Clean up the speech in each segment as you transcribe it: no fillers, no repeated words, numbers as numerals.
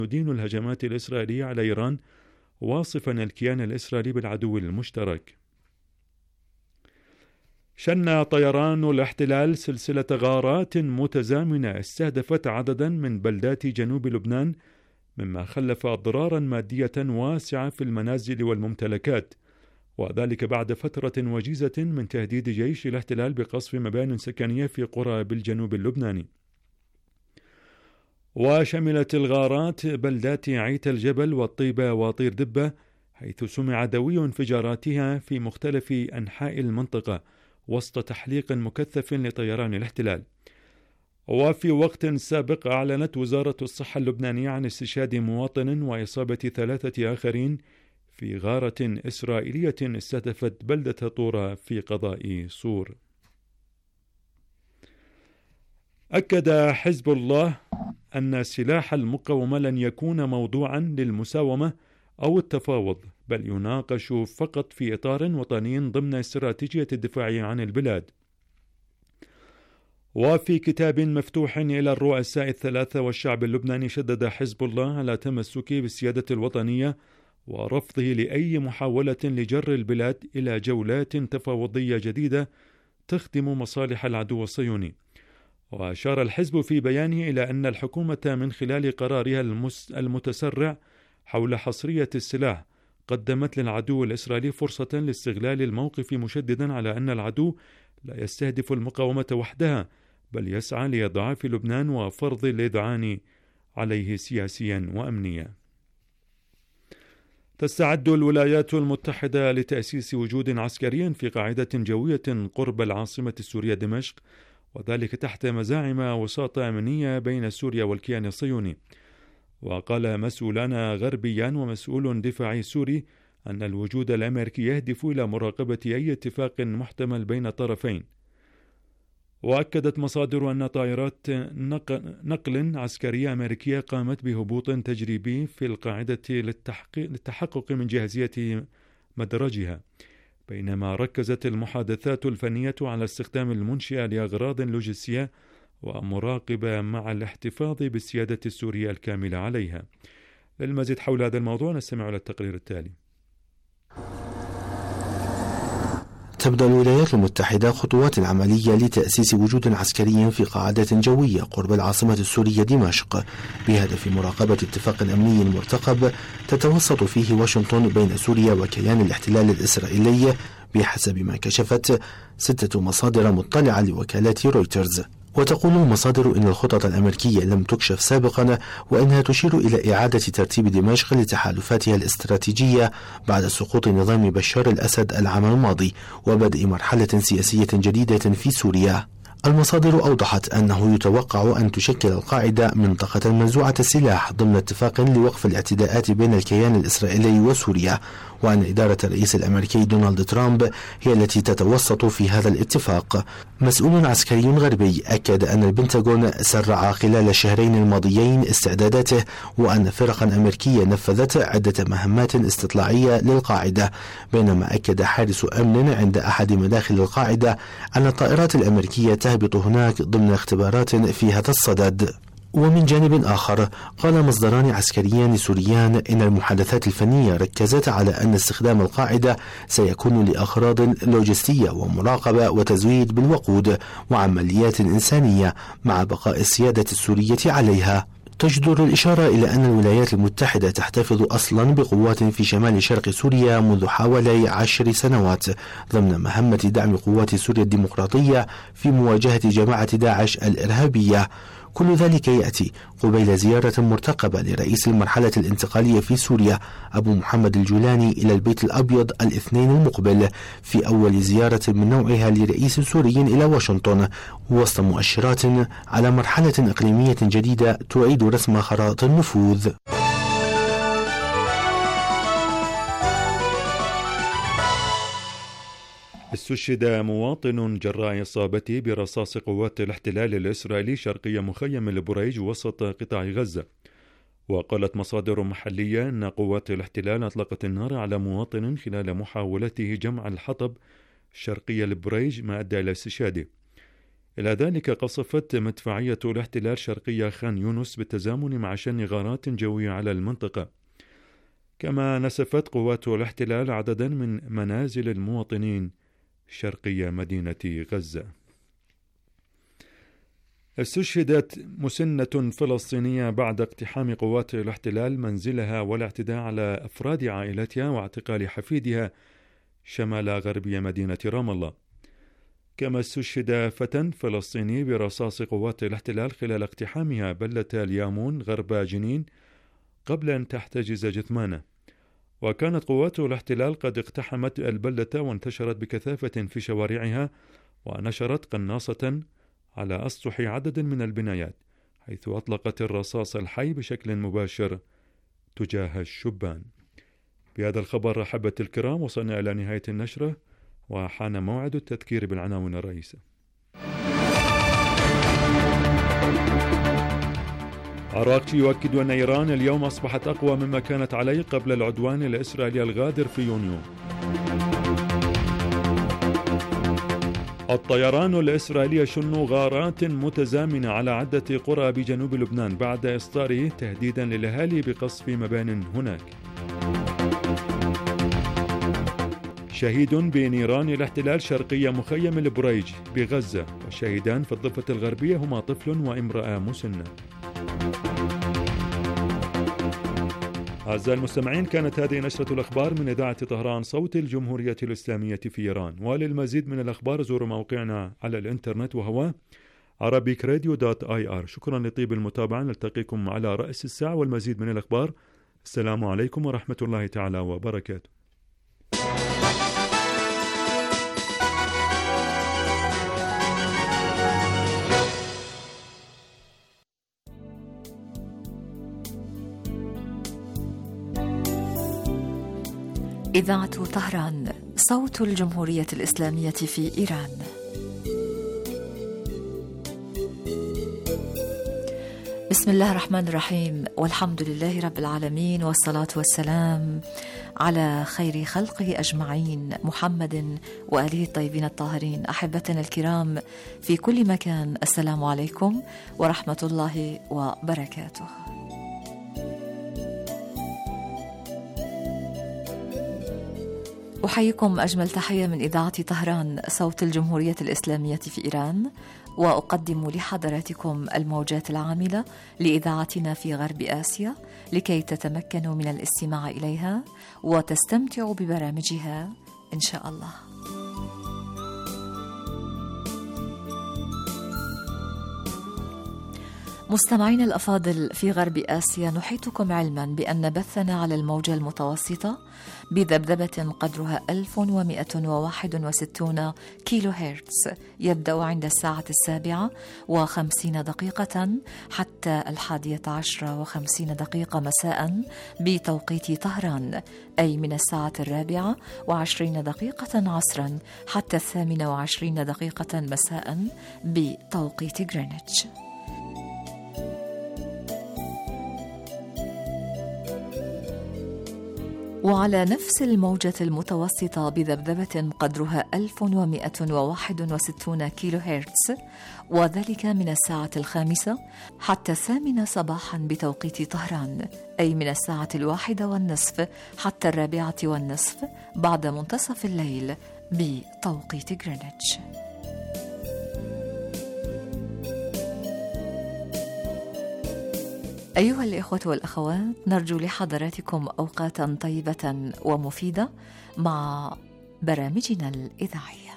يدين الهجمات الإسرائيلية على إيران، واصفا الكيان الإسرائيلي بالعدو المشترك. شن طيران الاحتلال سلسلة غارات متزامنة استهدفت عددا من بلدات جنوب لبنان، مما خلف أضرارا مادية واسعة في المنازل والممتلكات، وذلك بعد فترة وجيزة من تهديد جيش الاحتلال بقصف مبان سكنية في قرى بالجنوب اللبناني. وشملت الغارات بلدات عيت الجبل والطيبة وطير دبة، حيث سمع دوي انفجاراتها في مختلف أنحاء المنطقة وسط تحليق مكثف لطيران الاحتلال. وفي وقت سابق أعلنت وزارة الصحة اللبنانية عن استشهاد مواطن وإصابة 3 آخرين في غارة إسرائيلية استهدفت بلدة طورة في قضاء صور. أكد حزب الله أن سلاح المقاومة لن يكون موضوعا للمساومة أو التفاوض، بل يناقش فقط في إطار وطني ضمن استراتيجية الدفاع عن البلاد. وفي كتاب مفتوح إلى الرؤساء الثلاثة والشعب اللبناني، شدد حزب الله على تمسكه بالسيادة الوطنية ورفضه لأي محاولة لجر البلاد إلى جولات تفاوضية جديدة تخدم مصالح العدو الصهيوني. وأشار الحزب في بيانه إلى أن الحكومة من خلال قرارها المتسرع حول حصرية السلاح قدمت للعدو الإسرائيلي فرصة لاستغلال الموقف، مشددا على أن العدو لا يستهدف المقاومة وحدها، بل يسعى لإضعاف لبنان وفرض الإذعان عليه سياسيا وأمنيا. تستعد الولايات المتحدة لتأسيس وجود عسكري في قاعدة جوية قرب العاصمة السورية دمشق، وذلك تحت مزاعم وساطة أمنية بين سوريا والكيان الصهيوني. وقال مسؤولان غربيان ومسؤول دفاعي سوري أن الوجود الأمريكي يهدف إلى مراقبة أي اتفاق محتمل بين الطرفين. وأكدت مصادر أن طائرات نقل عسكرية أمريكية قامت بهبوط تجريبي في القاعدة للتحقق من جاهزية مدرجها، بينما ركزت المحادثات الفنية على استخدام المنشأة لأغراض لوجستية ومراقبة مع الاحتفاظ بالسيادة السورية الكاملة عليها. للمزيد حول هذا الموضوع نستمع إلى التقرير التالي. تبدأ الولايات المتحدة خطوات عملية لتأسيس وجود عسكري في قاعدة جوية قرب العاصمة السورية دمشق، بهدف مراقبة اتفاق أمني مرتقب تتوسط فيه واشنطن بين سوريا وكيان الاحتلال الإسرائيلي، بحسب ما كشفت 6 مصادر مطلعة لوكالة رويترز. وتقول المصادر إن الخطط الأمريكية لم تكشف سابقا، وإنها تشير إلى إعادة ترتيب دمشق لتحالفاتها الاستراتيجية بعد سقوط نظام بشار الأسد العام الماضي وبدء مرحلة سياسية جديدة في سوريا. المصادر أوضحت أنه يتوقع أن تشكل القاعدة منطقة منزوعة السلاح ضمن اتفاق لوقف الاعتداءات بين الكيان الإسرائيلي وسوريا، وأن إدارة الرئيس الأمريكي دونالد ترامب هي التي تتوسط في هذا الاتفاق. مسؤول عسكري غربي أكد أن البنتاغون سرع خلال الشهرين الماضيين استعداداته، وأن فرقا أمريكية نفذت عدة مهمات استطلاعية للقاعدة، بينما أكد حارس أمن عند أحد مداخل القاعدة أن الطائرات الأمريكية تهبط هناك ضمن اختبارات في هذا الصدد. ومن جانب آخر، قال مصدران عسكريان سوريان إن المحادثات الفنية ركزت على أن استخدام القاعدة سيكون لأغراض لوجستية ومراقبة وتزويد بالوقود وعمليات إنسانية، مع بقاء السيادة السورية عليها. تجدر الإشارة إلى أن الولايات المتحدة تحتفظ أصلا بقوات في شمال شرق سوريا منذ حوالي 10 سنوات ضمن مهمة دعم قوات سوريا الديمقراطية في مواجهة جماعة داعش الإرهابية. كل ذلك يأتي قبيل زيارة مرتقبة لرئيس المرحلة الانتقالية في سوريا أبو محمد الجولاني إلى البيت الأبيض الاثنين المقبل، في أول زيارة من نوعها لرئيس سوري إلى واشنطن، وسط مؤشرات على مرحلة إقليمية جديدة تعيد رسم خرائط النفوذ. استشهد مواطن جراء إصابته برصاص قوات الاحتلال الإسرائيلي شرقي مخيم البريج وسط قطاع غزة. وقالت مصادر محلية أن قوات الاحتلال أطلقت النار على مواطن خلال محاولته جمع الحطب شرقي البريج، ما أدى إلى استشهاده. إلى ذلك قصفت مدفعية الاحتلال شرقية خان يونس بالتزامن مع شن غارات جوية على المنطقة. كما نسفت قوات الاحتلال عددا من منازل المواطنين شرقية مدينة غزة. استشهدت مسنة فلسطينية بعد اقتحام قوات الاحتلال منزلها والاعتداء على أفراد عائلتها واعتقال حفيدها شمال غربي مدينة رام الله. كما استشهد فتى فلسطيني برصاص قوات الاحتلال خلال اقتحامها بلة اليامون غرب جنين قبل أن تحتجز جثمانه. وكانت قوات الاحتلال قد اقتحمت البلة وانتشرت بكثافة في شوارعها ونشرت قناصة على أسطح عدد من البنايات، حيث أطلقت الرصاص الحي بشكل مباشر تجاه الشبان. بهذا الخبر أحبة الكرام وصلنا إلى نهاية النشرة، وحان موعد التذكير بالعناوين الرئيسة. عراقي يؤكد أن إيران اليوم أصبحت أقوى مما كانت عليه قبل العدوان الإسرائيلي الغادر في يونيو. الطيران الإسرائيلي يشن غارات متزامنة على عدة قرى بجنوب لبنان بعد إصداره تهديدا للأهالي بقصف مبان هناك. شهيد بنيران الاحتلال شرقية مخيم البريج بغزة، والشهيدان في الضفة الغربية هما طفل وامرأة مسنة. أعزائي المستمعين، كانت هذه نشرة الأخبار من إذاعة طهران صوت الجمهورية الإسلامية في إيران. وللمزيد من الأخبار زوروا موقعنا على الإنترنت وهو arabicradio.ir. شكرا لطيب المتابعة، نلتقيكم على رأس الساعة والمزيد من الأخبار. السلام عليكم ورحمة الله تعالى وبركاته. إذاعة طهران صوت الجمهورية الإسلامية في إيران. بسم الله الرحمن الرحيم، والحمد لله رب العالمين، والصلاة والسلام على خير خلقه أجمعين، محمد وآله الطيبين الطاهرين. أحبتنا الكرام في كل مكان، السلام عليكم ورحمة الله وبركاته. أحييكم أجمل تحية من إذاعة طهران صوت الجمهورية الإسلامية في إيران، وأقدم لحضراتكم الموجات العاملة لإذاعتنا في غرب آسيا لكي تتمكنوا من الاستماع إليها وتستمتعوا ببرامجها إن شاء الله. مستمعين الأفاضل في غرب آسيا، نحيطكم علما بأن بثنا على الموجة المتوسطة بذبذبة قدرها 1161 كيلو هرتز يبدأ عند الساعة 7:50 حتى 11:50 مساء بتوقيت طهران، أي من الساعة 4:20 عصرا حتى 28:00 مساء بتوقيت غرينتش. وعلى نفس الموجة المتوسطة بذبذبة قدرها 1161 كيلو هرتز، وذلك من الساعة 5 حتى 8 صباحا بتوقيت طهران، أي من الساعة 1:30 حتى 4:30 بعد منتصف الليل بتوقيت غرينتش. أيها الإخوة والأخوات، نرجو لحضراتكم أوقاتا طيبة ومفيدة مع برامجنا الإذاعية.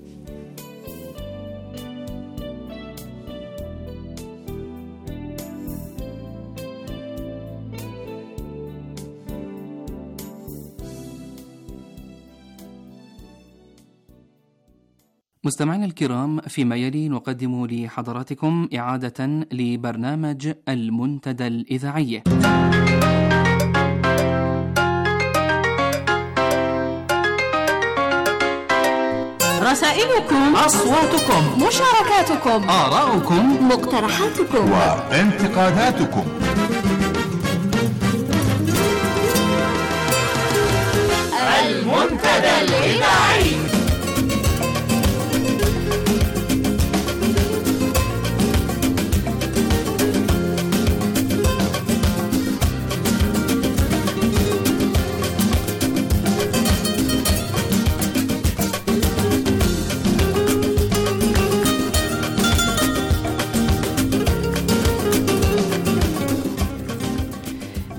مستمعينا الكرام، فيما يلي نقدم لحضراتكم إعادة لبرنامج المنتدى الإذاعي. رسائلكم، أصواتكم، مشاركاتكم، آراؤكم، مقترحاتكم وانتقاداتكم. المنتدى الإذاعي.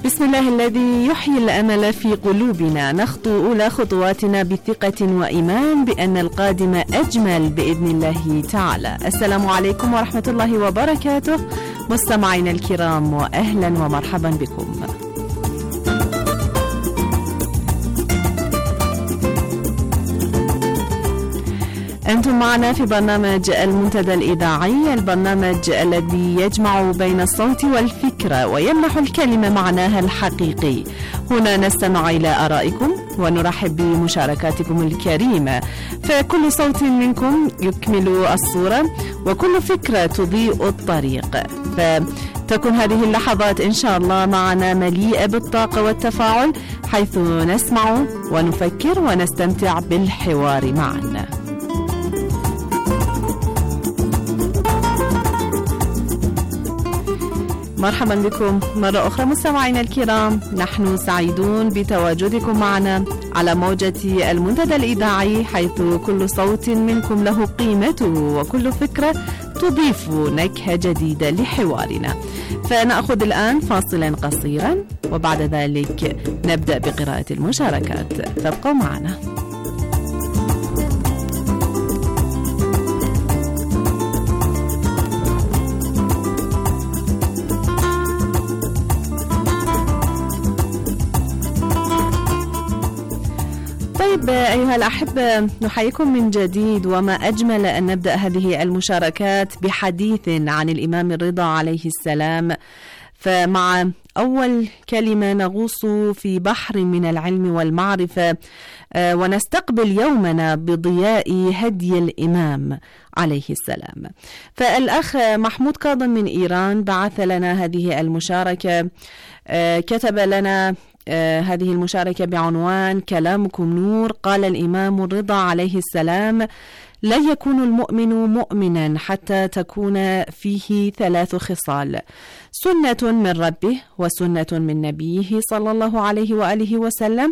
بسم الله الذي يحيي الأمل في قلوبنا، نخطو أولى خطواتنا بثقة وإيمان بأن القادم أجمل بإذن الله تعالى. السلام عليكم ورحمة الله وبركاته مستمعينا الكرام، وأهلا ومرحبا بكم. أنتم معنا في برنامج المنتدى الإذاعي، البرنامج الذي يجمع بين الصوت والفكرة ويمنح الكلمة معناها الحقيقي. هنا نستمع إلى آرائكم ونرحب بمشاركاتكم الكريمة، فكل صوت منكم يكمل الصورة وكل فكرة تضيء الطريق، فتكون هذه اللحظات إن شاء الله معنا مليئة بالطاقة والتفاعل، حيث نسمع ونفكر ونستمتع بالحوار معنا. مرحبا بكم مرة أخرى مستمعينا الكرام، نحن سعيدون بتواجدكم معنا على موجة المنتدى الإذاعي، حيث كل صوت منكم له قيمته وكل فكرة تضيف نكهة جديدة لحوارنا. فنأخذ الآن فاصلا قصيرا وبعد ذلك نبدأ بقراءة المشاركات، فابقوا معنا. أيها الأحبة، نحييكم من جديد، وما أجمل أن نبدأ هذه المشاركات بحديث عن الإمام الرضا عليه السلام. فمع أول كلمة نغوص في بحر من العلم والمعرفة، ونستقبل يومنا بضياء هدي الإمام عليه السلام. فالأخ محمود كاظم من إيران بعث لنا هذه المشاركة، كتب لنا هذه المشاركة بعنوان كلامكم نور. قال الإمام الرضا عليه السلام: لا يكون المؤمن مؤمنا حتى تكون فيه 3 خصال: سنة من ربه، وسنة من نبيه صلى الله عليه وآله وسلم،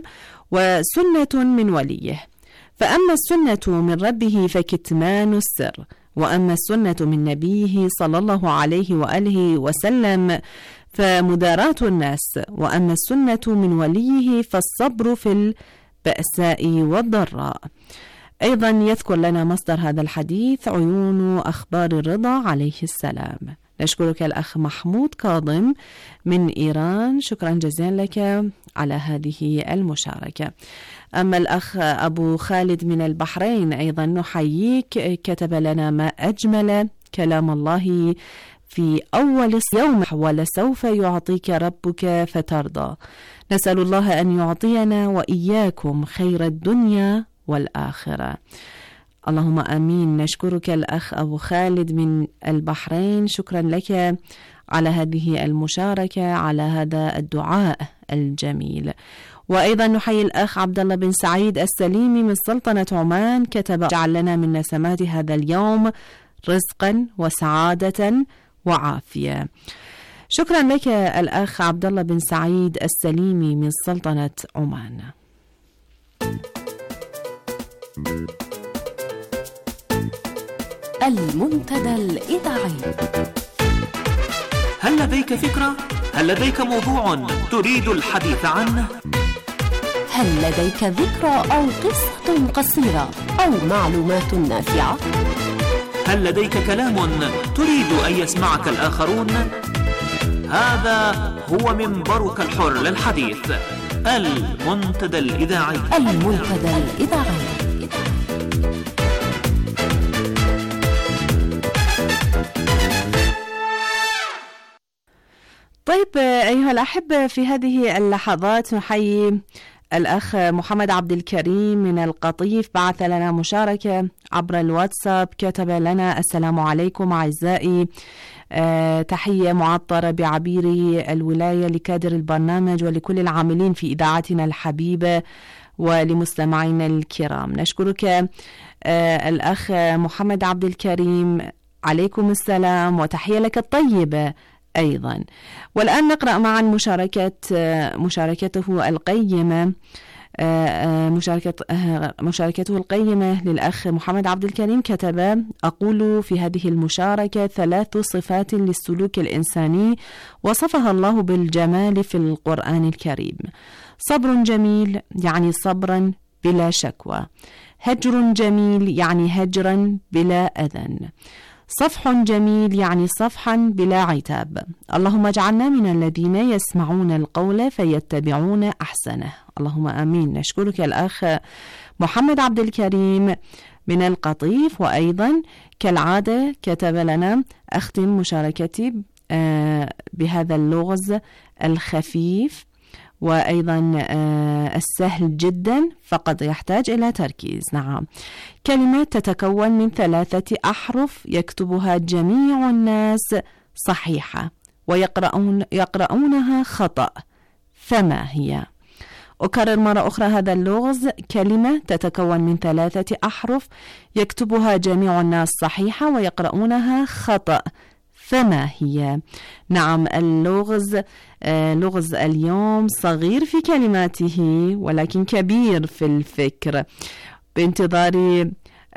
وسنة من وليه. فأما السنة من ربه فكتمان السر، وأما السنة من نبيه صلى الله عليه وآله وسلم فمداراة الناس، وأما السنة من وليه فالصبر في البأساء والضراء. أيضا يذكر لنا مصدر هذا الحديث عيون أخبار الرضا عليه السلام. نشكرك الأخ محمود كاظم من إيران، شكرا جزيلا لك على هذه المشاركة. أما الأخ أبو خالد من البحرين أيضا نحييك، كتب لنا: ما أجمل كلام الله في أول يوم، ولسوف يعطيك ربك فترضى. نسأل الله أن يعطينا وإياكم خير الدنيا والآخرة، اللهم آمين. نشكرك الأخ أبو خالد من البحرين، شكرا لك على هذه المشاركة، على هذا الدعاء الجميل. وأيضا نحيي الأخ عبد الله بن سعيد السليمي من سلطنة عمان، كتب: جعل لنا من نسمات هذا اليوم رزقا وسعادة وعافية. شكرا لك الأخ عبد الله بن سعيد السليمي من سلطنة عمان. المنتدى الإذاعي. هل لديك فكرة؟ هل لديك موضوع تريد الحديث عنه؟ هل لديك ذكرى أو قصة قصيرة أو معلومات نافعة؟ هل لديك كلام تريد أن يسمعك الآخرون؟ هذا هو منبرك الحر للحديث، المنتدى الإذاعي. المنتدى الإذاعي. طيب أيها الأحبة، في هذه اللحظات نحيي الأخ محمد عبد الكريم من القطيف، بعث لنا مشاركة عبر الواتساب، كتب لنا: السلام عليكم أعزائي، تحية معطرة بعبير الولاية لكادر البرنامج ولكل العاملين في إذاعتنا الحبيبة ولمستمعينا الكرام. نشكرك الأخ محمد عبد الكريم، عليكم السلام وتحية لك الطيبة أيضا. والآن نقرأ معا مشاركته القيمة مشاركته القيمة للأخ محمد عبد الكريم كتب: أقول في هذه المشاركة 3 صفات للسلوك الإنساني وصفها الله بالجمال في القرآن الكريم. صبر جميل يعني صبرا بلا شكوى، هجر جميل يعني هجرا بلا أذى، صفح جميل يعني صفحا بلا عتاب. اللهم اجعلنا من الذين يسمعون القول فيتبعون أحسنه، اللهم آمين. نشكرك الأخ محمد عبد الكريم من القطيف. وأيضا كالعادة كتب لنا: أختم مشاركتي بهذا اللغز الخفيف وأيضا السهل جدا، فقد يحتاج إلى تركيز. نعم، كلمات تتكون من 3 أحرف يكتبها جميع الناس صحيحة ويقرؤونها خطأ، فما هي؟ أكرر مرة أخرى هذا اللغز: كلمة تتكون من 3 أحرف يكتبها جميع الناس صحيحة ويقرؤونها خطأ، فما هي؟ نعم، اللغز لغز اليوم صغير في كلماته ولكن كبير في الفكر. بانتظار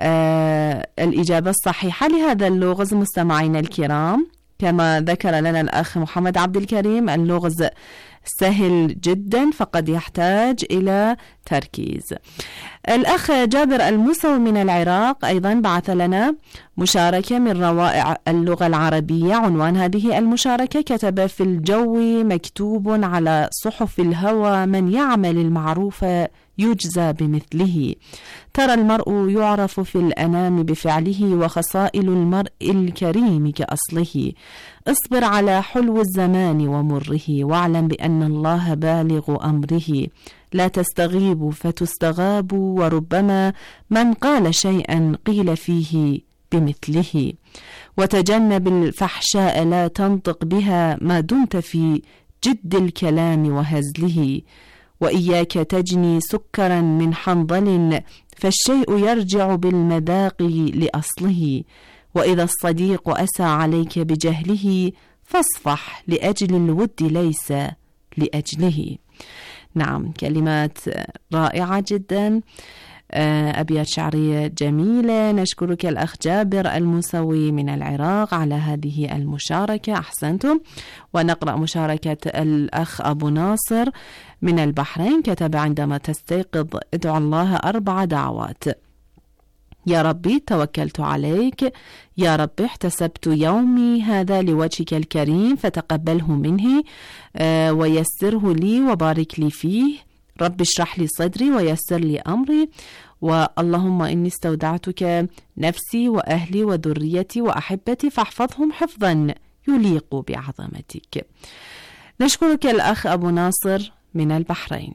الإجابة الصحيحة لهذا اللغز مستمعينا الكرام. كما ذكر لنا الأخ محمد عبد الكريم، اللغز سهل جدا فقد يحتاج إلى تركيز. الأخ جابر الموسوي من العراق أيضا بعث لنا مشاركة من روائع اللغة العربية. عنوان هذه المشاركة كتب: في الجو مكتوب على صحف الهوى من يعمل المعروف يجزى بمثله. ترى المرء يعرف في الأنام بفعله وخصائل المرء الكريم كأصله. اصبر على حلو الزمان ومره واعلم بأن الله بالغ أمره. لا تستغيب فتستغاب وربما من قال شيئا قيل فيه بمثله. وتجنب الفحشاء لا تنطق بها ما دمت في جد الكلام وهزله. وإياك تجني سكرا من حنظل فالشيء يرجع بالمذاق لأصله. وإذا الصديق أسى عليك بجهله فاصفح لأجل الود ليس لأجله. نعم، كلمات رائعة جدا، أبيات شعرية جميلة. نشكرك الأخ جابر الموسوي من العراق على هذه المشاركة، أحسنتم. ونقرأ مشاركة الأخ أبو ناصر من البحرين كتب: عندما تستيقظ ادعو الله 4 دعوات: يا ربي توكلت عليك، يا ربي احتسبت يومي هذا لوجهك الكريم فتقبله مني ويسره لي وبارك لي فيه، رب اشرح لي صدري ويسر لي أمري، واللهم إني استودعتك نفسي وأهلي وذريتي وأحبتي فاحفظهم حفظا يليق بعظمتك. نشكرك الأخ أبو ناصر من البحرين.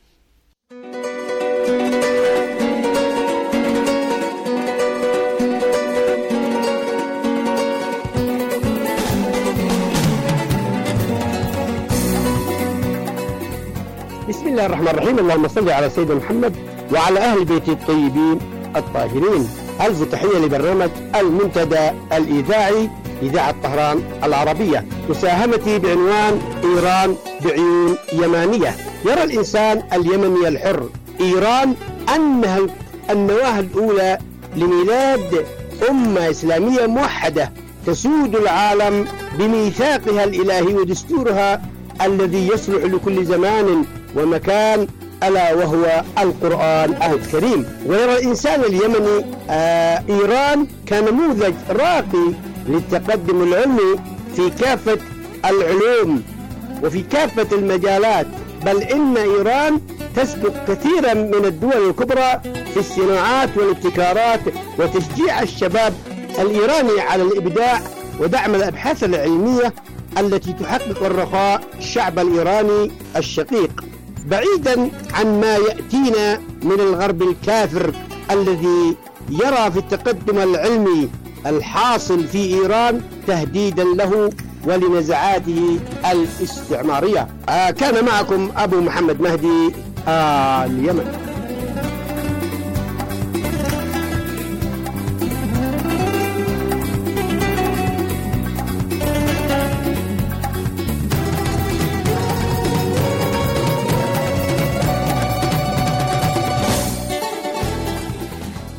بسم الله الرحمن الرحيم. اللهم صل على سيدنا محمد وعلى أهل بيته الطيبين الطاهرين. ألف تحية لبرنامج المنتدى الإذاعي إذاعة طهران العربية. مساهمتي بعنوان إيران بعيون يمانية. يرى الإنسان اليمني الحر إيران أنها النواة الأولى لميلاد أمة إسلامية موحدة تسود العالم بميثاقها الإلهي ودستورها الذي يصلح لكل زمان ومكان، ألا وهو القرآن الكريم. ويرى الإنسان اليمني إيران كنموذج راقي للتقدم العلمي في كافة العلوم وفي كافة المجالات، بل إن إيران تسبق كثيرا من الدول الكبرى في الصناعات والابتكارات وتشجيع الشباب الإيراني على الإبداع ودعم الأبحاث العلمية التي تحقق الرخاء الشعب الإيراني الشقيق، بعيدا عن ما يأتينا من الغرب الكافر الذي يرى في التقدم العلمي الحاصل في إيران تهديدا له ولنزعاته الاستعمارية. كان معكم أبو محمد مهدي، اليمن.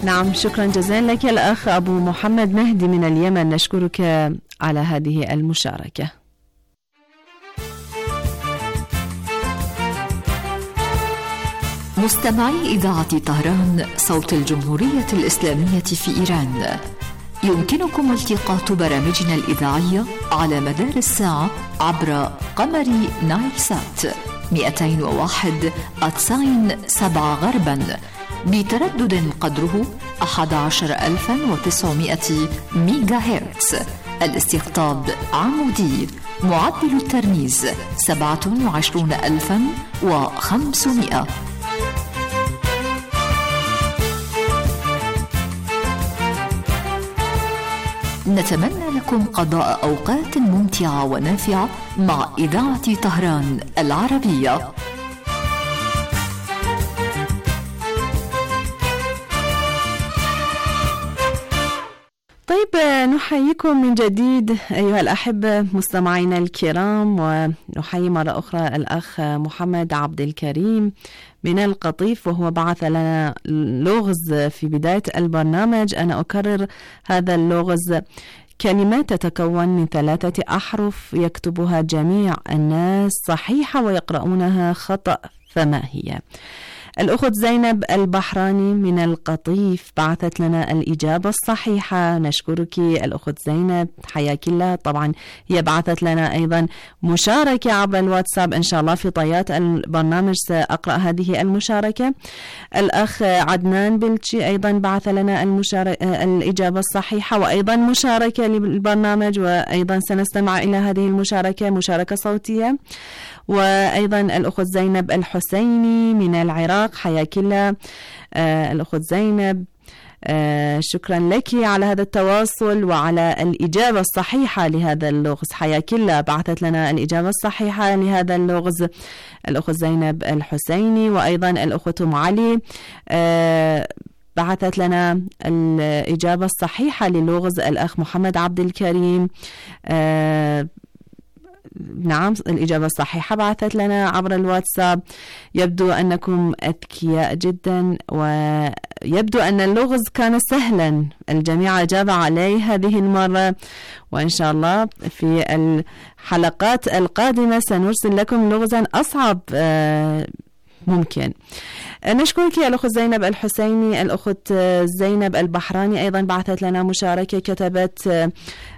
نعم، شكرا جزيلا لك الأخ أبو محمد مهدي من اليمن، نشكرك على هذه المشاركة. مستمعي إذاعة طهران صوت الجمهورية الإسلامية في إيران، يمكنكم التقاط برامجنا الإذاعية على مدار الساعة عبر قمر نايل سات 201.7 غربا بتردد قدره 11900 ميجا هرتز. الاستقطاب عمودي، معدل الترميز 27500. نتمنى لكم قضاء أوقات ممتعة ونافعة مع إذاعة طهران العربية. طيب، نحييكم من جديد أيها الأحبة مستمعينا الكرام، ونحيي مرة أخرى الأخ محمد عبد الكريم من القطيف، وهو بعث لنا لغز في بداية البرنامج. أنا أكرر هذا اللغز: كلمات تتكون من 3 أحرف يكتبها جميع الناس صحيحة ويقرؤونها خطأ، فما هي؟ الأخت زينب البحراني من القطيف بعثت لنا الإجابة الصحيحة، نشكرك الأخت زينب، حياك الله. طبعا هي بعثت لنا أيضا مشاركة عبر الواتساب، إن شاء الله في طيات البرنامج سأقرأ هذه المشاركة. الأخ عدنان بلتشي أيضا بعث لنا الإجابة الصحيحة، وأيضا مشاركة للبرنامج، وأيضا سنستمع إلى هذه المشاركة، مشاركة صوتية. وأيضا الأخت زينب الحسيني من العراق، حياك الله الأخت زينب، شكرا لك على هذا التواصل وعلى الإجابة الصحيحة لهذا اللغز، حياك الله. بعثت لنا الإجابة الصحيحة لهذا اللغز الأخت زينب الحسيني. وأيضا الأخت أم علي بعثت لنا الإجابة الصحيحة للغز الأخ محمد عبد الكريم. نعم، الإجابة الصحيحة بعثت لنا عبر الواتساب. يبدو أنكم أذكياء جدا، ويبدو أن اللغز كان سهلا، الجميع أجاب عليه هذه المرة، وإن شاء الله في الحلقات القادمة سنرسل لكم لغزا أصعب ممكن. نشكرك يا الأخت زينب الحسيني. الأخت زينب البحراني أيضا بعثت لنا مشاركة، كتبت: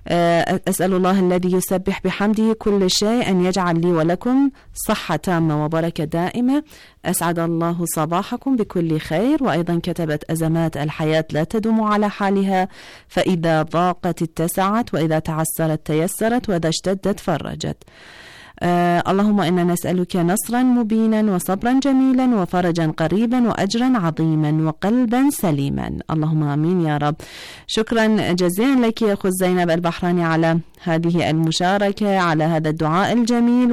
أسأل الله الذي يسبح بحمده كل شيء أن يجعل لي ولكم صحة تامة وبركة دائمة، أسعد الله صباحكم بكل خير. وأيضا كتبت: أزمات الحياة لا تدوم على حالها، فإذا ضاقت اتسعت، وإذا تعسرت تيسرت، وإذا اشتدت فرجت. اللهم إنا نسألك نصرا مبينا وصبرا جميلا وفرجا قريبا وأجرا عظيما وقلبا سليما، اللهم آمين يا رب. شكرا جزيلا لك يا أخت زينب البحراني على هذه المشاركة، على هذا الدعاء الجميل،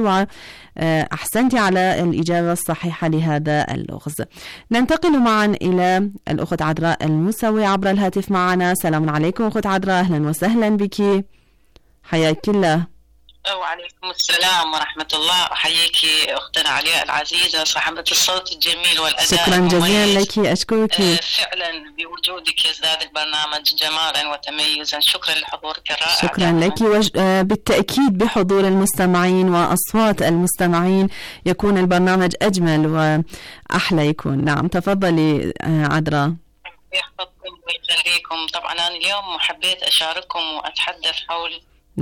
وأحسنت على الإجابة الصحيحة لهذا اللغز. ننتقل معا إلى الأخت عذراء الموسوي عبر الهاتف معنا. سلام عليكم أخت عذراء، أهلا وسهلا بك، حياك الله. وعليكم السلام ورحمة الله. أحييك أختنا علياء العزيزة صاحبة الصوت الجميل والأداء. شكرا جزيلا لك، أشكرك. فعلا بوجودك يزداد البرنامج جمالا وتميزا. شكرا لحضورك الرائع. شكرا لك، بالتأكيد بحضور المستمعين وأصوات المستمعين يكون البرنامج أجمل وأحلى يكون. نعم، تفضلي عذراء. يحفظكم ويخليكم. طبعا أنا اليوم حبيت أشارككم وأتحدث حول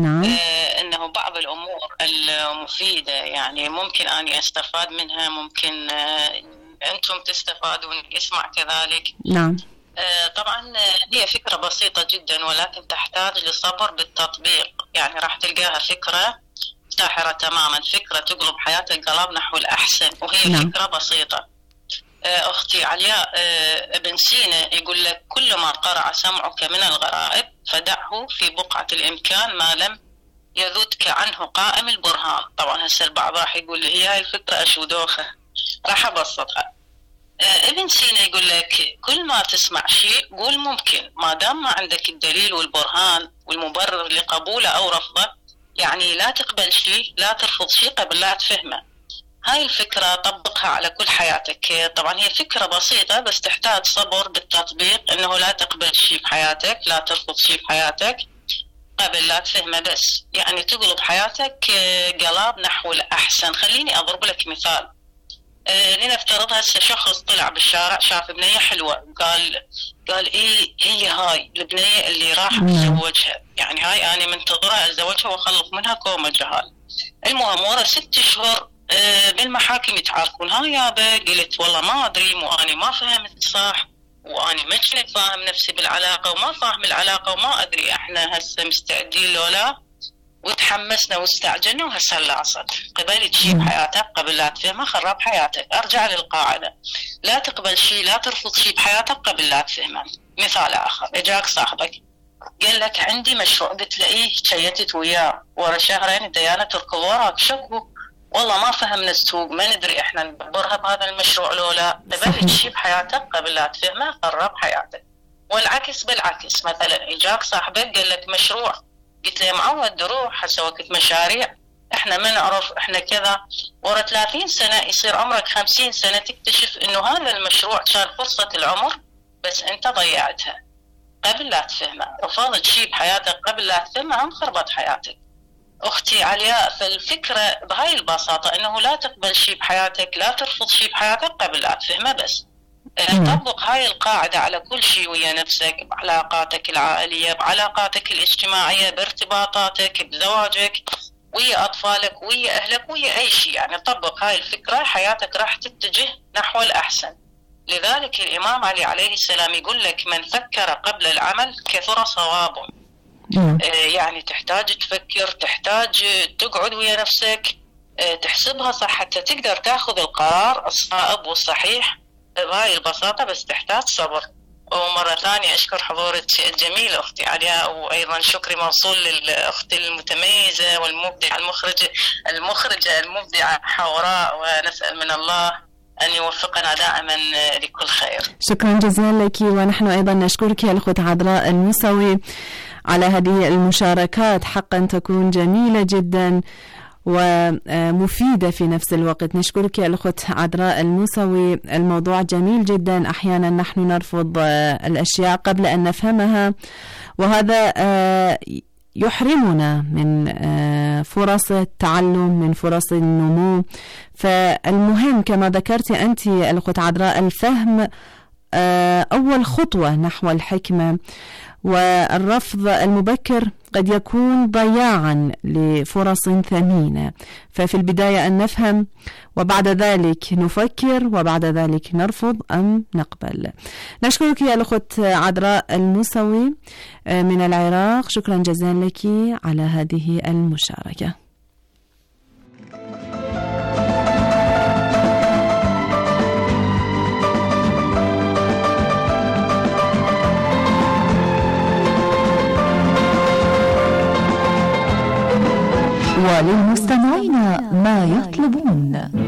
إنه بعض الأمور المفيدة يعني ممكن أني أستفاد منها، ممكن أنتم تستفادون، يسمع كذلك. نعم. طبعا هي فكرة بسيطة جدا، ولكن تحتاج لصبر بالتطبيق. يعني راح تلقاها فكرة ساحرة تماما، فكرة تقلب حياة القلب نحو الأحسن، وهي فكرة بسيطة. أختي علياء، ابن سينا يقول لك: كل ما قرع سمعك من الغرائب فدعه في بقعة الإمكان ما لم يذدك عنه قائم البرهان. طبعا هسه البعض راح يقول هي هاي الفكرة أشو دوخة، راح أبسطها. ابن سينا يقول لك: كل ما تسمع شيء قول ممكن، ما دام ما عندك الدليل والبرهان والمبرر لقبوله أو رفضه. يعني لا تقبل شيء، لا ترفض شيء قبل لا تفهمه. هاي الفكرة طبقها على كل حياتك. طبعا هي فكرة بسيطة بس تحتاج صبر بالتطبيق، انه لا تقبل شيء بحياتك، لا ترفض شيء بحياتك قبل لا تفهمه، بس يعني تقلب حياتك قلاب نحو الأحسن. خليني أضرب لك مثال. لنفترض هسه شخص طلع بالشارع شاف بنية حلوة، قال إيه هي هاي البنية اللي راح أتزوجها، يعني هاي أنا منتظرة أتزوجها وأخلف منها كوم الجهال. المهم ورا 6 شهور بالمحاكم يتعاركون. ها يابا قلت والله ما أدري، وأنا ما فهمت صح، وأنا مش فاهم نفسي بالعلاقة وما فاهم العلاقة وما أدري إحنا هسه مستعدين لو لا، وتحمسنا واستعجلنا وهسه لاصق. قبلت شيء بحياتك قبل لا تفهمه خرب حياتك. أرجع للقاعدة، لا تقبل شيء لا ترفض شيء بحياتك قبل لا تفهمه. مثال آخر، إجاك صاحبك قال لك عندي مشروع، قلت له إيه، شيتت وياه ورا شهرين الديانة تركض وراك، شكو والله ما فهمنا السوق، ما ندري احنا ندبرها بهذا المشروع لو لا. قبلت شيء بحياتك قبل لا تفهمه خرب حياتك. والعكس بالعكس، مثلا اجاك صاحبك قال لك مشروع، قلت له معود روح هسه وقت مشاريع، احنا ما نعرف احنا كذا، ورا 30 سنة يصير عمرك 50 سنة تكتشف انه هذا المشروع كان فرصة العمر بس انت ضيعتها قبل لا تفهمه. رفضت شيء بحياتك قبل لا تفهمه هم خربت حياتك. أختي علياء، فالفكرة بهاي البساطة إنه لا تقبل شيء بحياتك، لا ترفض شيء بحياتك قبل لا تفهمه، بس طبق هاي القاعدة على كل شيء ويا نفسك، بعلاقاتك العائلية، بعلاقاتك الاجتماعية، بارتباطاتك، بزواجك، ويا أطفالك، ويا أهلك، ويا أي شيء. يعني طبق هاي الفكرة، حياتك راح تتجه نحو الأحسن. لذلك الإمام علي عليه السلام يقول لك من فكر قبل العمل كثر صوابه. يعني تحتاج تفكر، تحتاج تقعد ويا نفسك تحسبها صح حتى تقدر تاخذ القرار الصائب والصحيح بهاي البساطة، بس تحتاج صبر. ومرة ثانية أشكر حضورك الجميل أختي علياء، وأيضا شكري موصول للأخت المتميزة والمبدعة المخرجة المبدعة حوراء، ونسأل من الله أن يوفقنا دائما لكل خير. شكرا جزيلا لك، ونحن أيضا نشكرك يا الأخت عذراء الموسوي على هذه المشاركات، حقا تكون جميلة جدا ومفيدة في نفس الوقت. نشكرك يا الأخت عذراء الموسوي. الموضوع جميل جدا، أحيانا نحن نرفض الأشياء قبل أن نفهمها، وهذا يحرمنا من فرص التعلم، من فرص النمو. فالمهم كما ذكرت أنت الأخت عذراء، الفهم أول خطوة نحو الحكمة، والرفض المبكر قد يكون ضياعا لفرص ثمينة. ففي البداية أن نفهم، وبعد ذلك نفكر، وبعد ذلك نرفض أم نقبل. نشكرك يا الأخت عذراء الموسوي من العراق، شكرا جزيلا لك على هذه المشاركة. وللمستمعين ما يطلبون.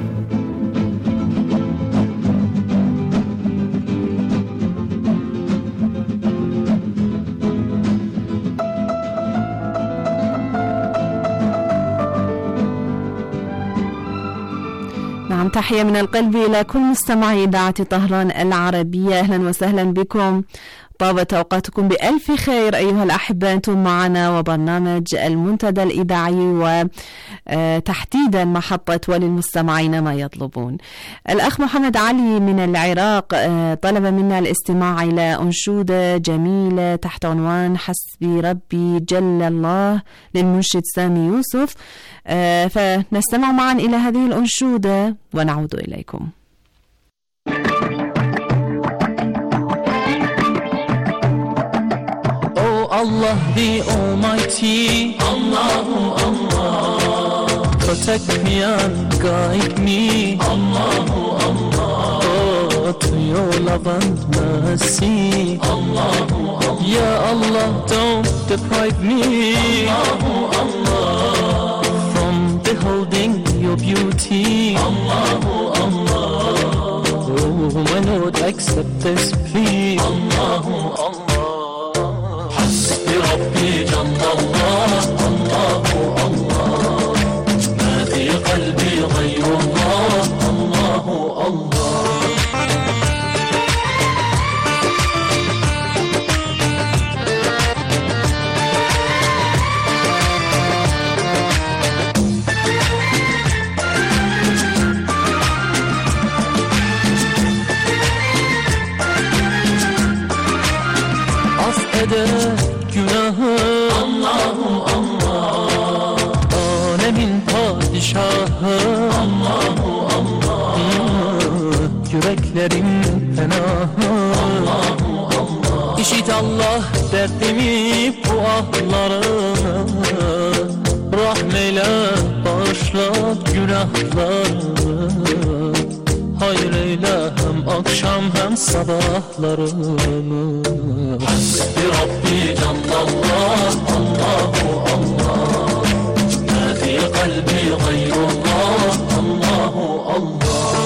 نعم، تحية من القلب إلى كل مستمعي إذاعة طهران العربية، أهلا وسهلا بكم. طابت أوقاتكم بألف خير أيها الأحبة، أنتم معنا وبرنامج المنتدى الإذاعي، وتحديدا محطة وللمستمعين ما يطلبون. الأخ محمد علي من العراق طلب منا الاستماع إلى أنشودة جميلة تحت عنوان حسبي ربي جل الله للمنشد سامي يوسف، فنستمع معا إلى هذه الأنشودة ونعود إليكم. Allah the Almighty, Allahu Allah, protect me and guide me, Allahu Allah, oh, to your love and mercy, Allahu Allah, Ya Allah, don't deprive me, Allahu Allah, from beholding your beauty, Allahu Allah, oh my Lord, accept this plea, Allahu Allah. ربي جل الله الله الله، ما في قلبي غير الله الله الله. Günahı Allahu Allah, alemin padişahı Allahu Allah, yüreklerin penahı Allahu Allah. İşit Allah derdimi, bu ahlarımı, rahmeyle bağışla günahlarımı. Hayır eyle hem akşam hem sabahlarımı. Hasbi Rabbi Canlallah, Allahu Allah, ma fi kalbi gayrullah, Allahu Allah.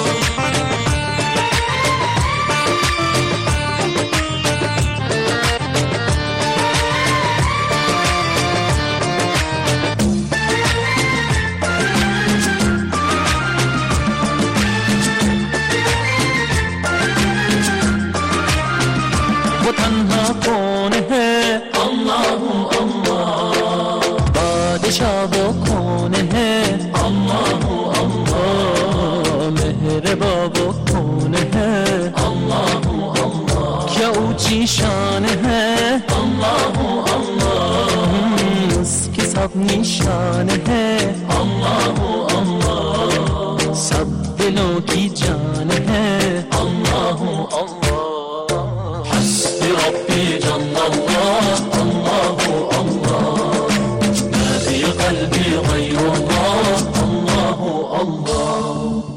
तन्हा कौन है अल्लाह अल्लाह, बादशाह वो कौन है अल्लाह अल्लाह, मेहरबा वो कौन है अल्लाह अल्लाह, क्या ऊंची शान है अल्लाह अल्लाह, उसकी सब निशान है अल्लाह अल्लाह, सब दिलों की जान है अल्लाह अल्लाह. ربي جل الله الله الله، ما في قلبي غير الله الله الله.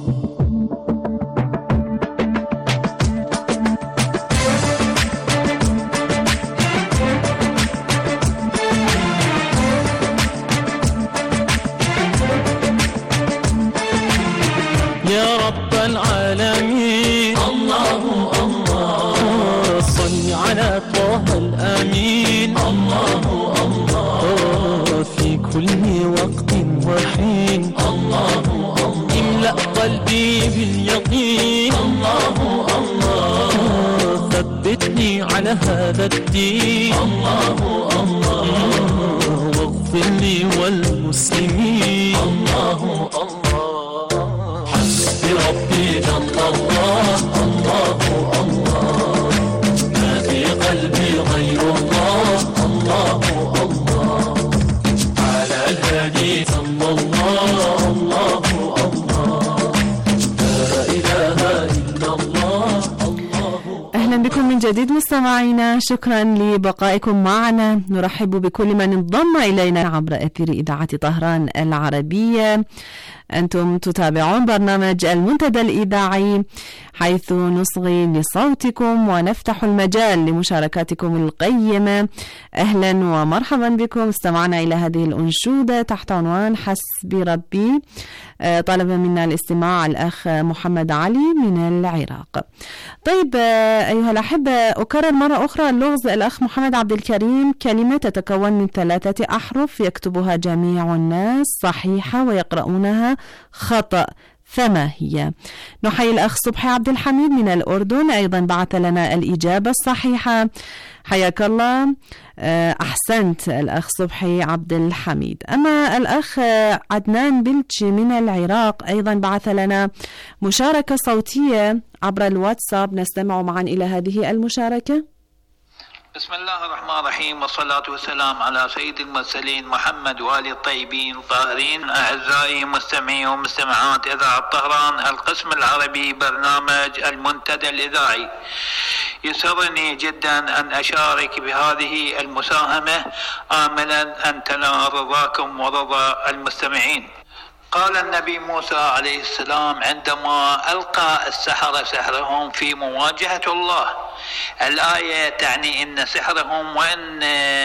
يا رب العالمين الله الله، صل على طه الأمين الله الله، في كل وقت وحين الله الله، املأ قلبي باليقين الله الله، ثبتني على هذا الدين الله الله، واغفر لي والمسلمين الله الله. حسبي ربي جل الله الله الله، قلبي غير الله الله الله، على الهادي صلى الله الله الله، لا إله إلا الله الله. أهلا بكم من جديد مستمعينا، شكرا لبقائكم معنا. نرحب بكل من انضم إلينا عبر أثير إذاعة طهران العربية. أنتم تتابعون برنامج المنتدى الإذاعي، حيث نصغي لصوتكم ونفتح المجال لمشاركاتكم القيمة. أهلا ومرحبا بكم. استمعنا إلى هذه الأنشودة تحت عنوان حسبي ربي، طلب منا الاستماع الأخ محمد علي من العراق. طيب أيها الأحبة، أكرر مرة أخرى اللغز الأخ محمد عبد الكريم كلمة تتكون من 3 أحرف يكتبها جميع الناس صحيحة ويقرؤونها خطأ، فما هي؟ نحيي الأخ صبحي عبد الحميد من الأردن، أيضا بعث لنا الإجابة الصحيحة. حياك الله، أحسنت الأخ صبحي عبد الحميد. أما الأخ عدنان بلتشي من العراق أيضا بعث لنا مشاركة صوتية عبر الواتساب، نستمع معا إلى هذه المشاركة. بسم الله الرحمن الرحيم، والصلاة والسلام على سيد المرسلين محمد وآل الطيبين الطاهرين. أعزائي مستمعي ومستمعات إذاعة طهران القسم العربي برنامج المنتدى الإذاعي، يسرني جدا أن أشارك بهذه المساهمة آملا أن تنال رضاكم ورضا المستمعين. قال النبي موسى عليه السلام عندما ألقى السحرة سحرهم في مواجهة الله، الآية تعني أن سحرهم وإن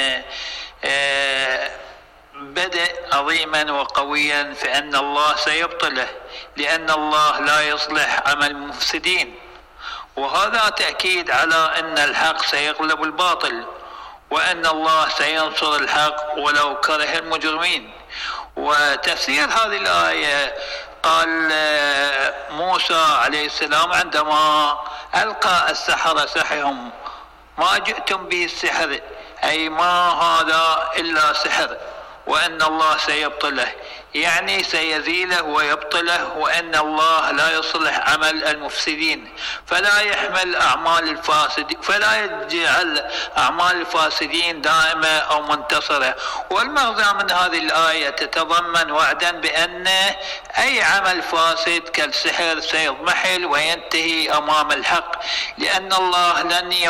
بدأ عظيما وقويا فإن الله سيبطله، لأن الله لا يصلح عمل المفسدين، وهذا تأكيد على أن الحق سيغلب الباطل، وأن الله سينصر الحق ولو كره المجرمين. وتفسير هذه الآية قال موسى عليه السلام عندما ألقى السحرة سحرهم: ما جئتم به السحر، أي ما هذا إلا سحر، وأن الله سيبطله، يعني سيزيله ويبطله، وأن الله لا يصلح عمل المفسدين، فلا يحمل أعمال الفاسدين، فلا يجعل أعمال الفاسدين دائمة أو منتصرة. والمغزى من هذه الآية تتضمن وعدا بأن أي عمل فاسد كالسحر سيضمحل وينتهي أمام الحق، لأن الله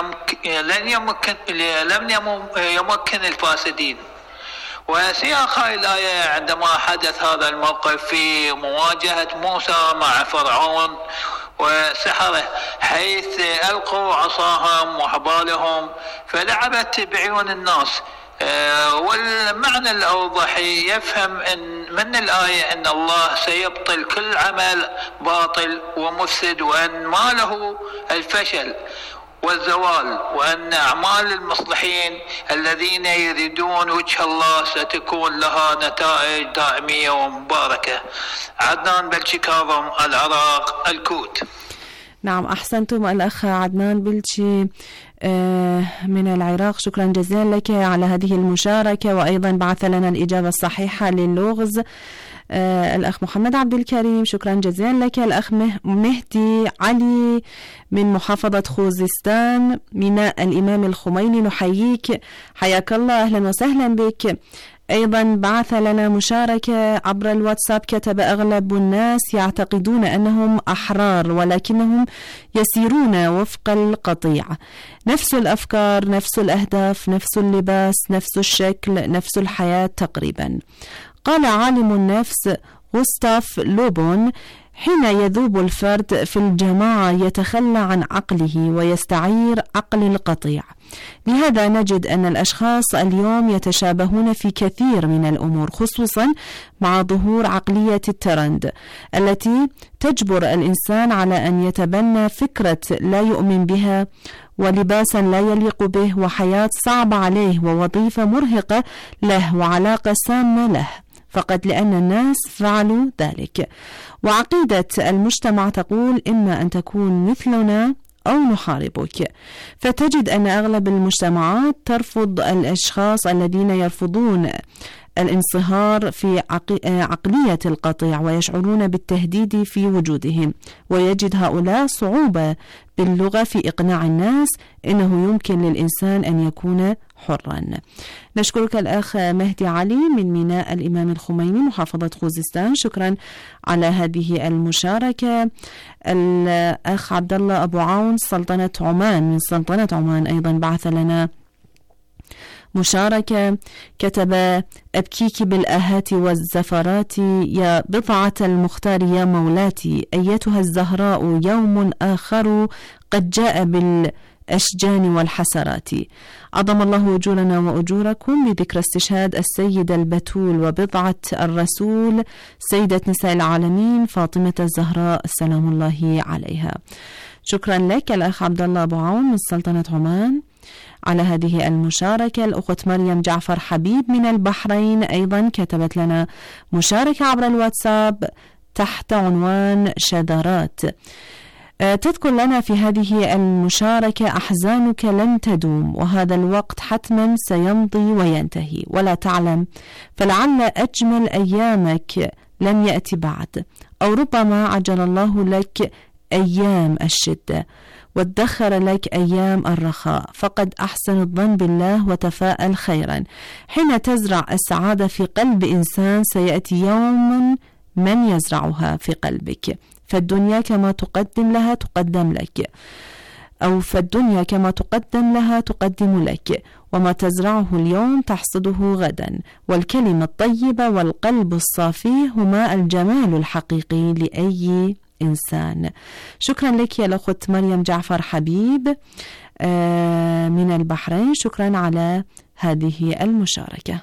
لم يمكن الفاسدين. وسياق هذه الآية عندما حدث هذا الموقف في مواجهة موسى مع فرعون وسحره، حيث ألقوا عصاهم وحبالهم فلعبت بعيون الناس. والمعنى الأوضح يفهم من الآية أن الله سيبطل كل عمل باطل ومفسد، وأن ما له الفشل والزوال، وأن أعمال المصلحين الذين يريدون وجه الله ستكون لها نتائج دائمية ومباركة. عدنان بلشي كاظم، العراق، الكوت. نعم، أحسنتم الأخ عدنان بلشي من العراق، شكرا جزيلا لك على هذه المشاركة، وأيضا بعث لنا الإجابة الصحيحة للغز الأخ محمد عبد الكريم، شكرا جزيلا لك. الأخ مهدي علي من محافظة خوزستان، ميناء الإمام الخميني، نحييك، حياك الله، أهلا وسهلا بك. أيضا بعث لنا مشاركة عبر الواتساب، كتب: أغلب الناس يعتقدون أنهم أحرار ولكنهم يسيرون وفق القطيع، نفس الأفكار، نفس الأهداف، نفس اللباس، نفس الشكل، نفس الحياة تقريبا. قال عالم النفس غوستاف لوبون: حين يذوب الفرد في الجماعة يتخلى عن عقله ويستعير عقل القطيع. لهذا نجد أن الأشخاص اليوم يتشابهون في كثير من الأمور، خصوصا مع ظهور عقلية الترند التي تجبر الإنسان على أن يتبنى فكرة لا يؤمن بها، ولباسا لا يليق به، وحياة صعبة عليه، ووظيفة مرهقة له، وعلاقة سامة له، فقط لأن الناس فعلوا ذلك. وعقيدة المجتمع تقول: إما أن تكون مثلنا أو نحاربك. فتجد أن أغلب المجتمعات ترفض الأشخاص الذين يرفضون الانصهار في عقلية القطيع ويشعرون بالتهديد في وجودهم، ويجد هؤلاء صعوبة باللغة في إقناع الناس إنه يمكن للإنسان أن يكون حرا. نشكرك الأخ مهدي علي من ميناء الإمام الخميني، محافظة خوزستان، شكرا على هذه المشاركة. الأخ عبد الله أبو عون، سلطنة عمان، من سلطنة عمان، أيضا بعث لنا مشاركة، كتب: أبكيك بالآهات والزفرات يا بضعة المختار يا مولاتي، أيتها الزهراء يوم آخر قد جاء بالأشجان والحسرات. عظم الله أجورنا وأجوركم بذكر استشهاد السيدة البتول وبضعة الرسول سيدة نساء العالمين فاطمة الزهراء سلام الله عليها. شكرا لك الأخ عبد الله أبو عون من سلطنة عمان على هذه المشاركة. الأخت مريم جعفر حبيب من البحرين أيضا كتبت لنا مشاركة عبر الواتساب تحت عنوان شذرات، تذكر لنا في هذه المشاركة: أحزانك لن تدوم، وهذا الوقت حتما سيمضي وينتهي، ولا تعلم، فلعل أجمل أيامك لن يأتي بعد، أو ربما عجل الله لك أيام الشدة وادخر لك أيام الرخاء، فقد أحسن الظن بالله وتفاءل خيرا. حين تزرع السعادة في قلب إنسان سيأتي يوم من يزرعها في قلبك، فالدنيا كما تقدم لها تقدم لك، أو فالدنيا كما تقدم لها تقدم لك، وما تزرعه اليوم تحصده غدا، والكلمة الطيبة والقلب الصافي هما الجمال الحقيقي لأي إنسان. شكرا لك يا الأخت مريم جعفر حبيب من البحرين، شكرا على هذه المشاركة.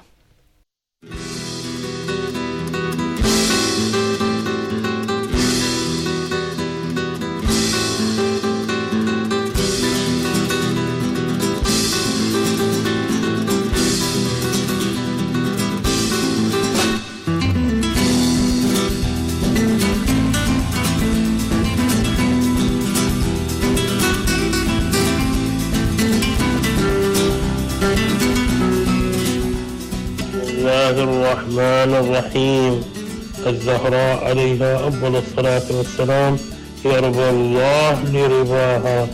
الرحمن الرحيم. الزهراء عليها أفضل الصلاة والسلام يرضى الله لرضاها.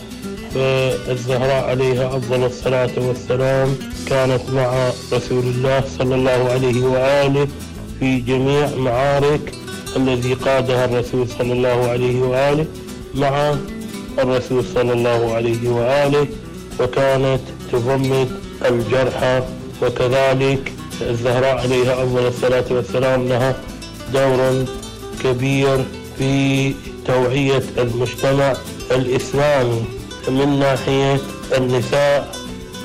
فالزهراء عليها أفضل الصلاة والسلام كانت مع رسول الله صلى الله عليه وآله في جميع معارك الذي قادها الرسول صلى الله عليه وآله مع الرسول صلى الله عليه وآله، وكانت تضمد الجرحى. وكذلك الزهراء عليها أفضل الصلاة والسلام لها دور كبير في توعية المجتمع الإسلامي من ناحية النساء.